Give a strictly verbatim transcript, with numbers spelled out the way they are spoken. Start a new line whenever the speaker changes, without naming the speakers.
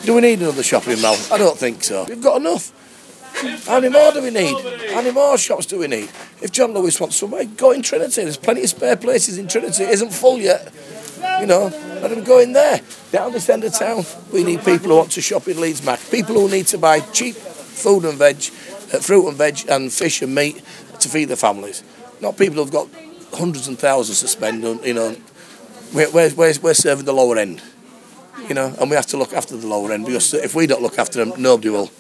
Do we need another shopping mall? I don't think so. We've got enough. How many more do we need? How many more shops do we need? If John Lewis wants somewhere, go in Trinity. There's plenty of spare places in Trinity. It isn't full yet. You know, let them go in there. Down this end of town, we need people who want to shop in Leeds Mac. People who need to buy cheap food and veg, uh, fruit and veg and fish and meat to feed their families. Not people who've got hundreds and thousands to spend on, you know. We're, we're, we're serving the lower end, you know, and we have to look after the lower end because if we don't look after them, nobody will.